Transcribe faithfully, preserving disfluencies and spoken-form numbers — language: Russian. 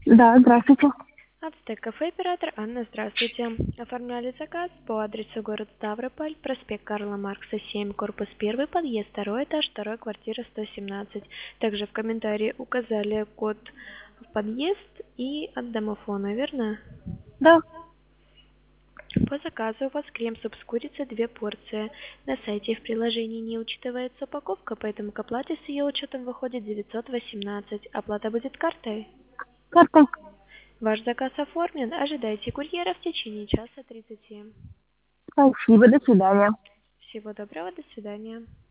Да, здравствуйте. Ацтек кафе, оператор Анна, здравствуйте. Оформляли заказ по адресу город Ставрополь, проспект Карла Маркса, семь, корпус один, подъезд, второй этаж, вторая квартира, сто семнадцать. Также в комментарии указали код в подъезд и от домофона, верно? Да, По заказу у вас крем-суп с курицей две порции. На сайте и в приложении не учитывается упаковка, поэтому к оплате с ее учетом выходит девятьсот восемнадцать. Оплата будет картой? карта. Ваш заказ оформлен. Ожидайте курьера в течение часа тридцати. Спасибо, до свидания. Всего доброго, до свидания.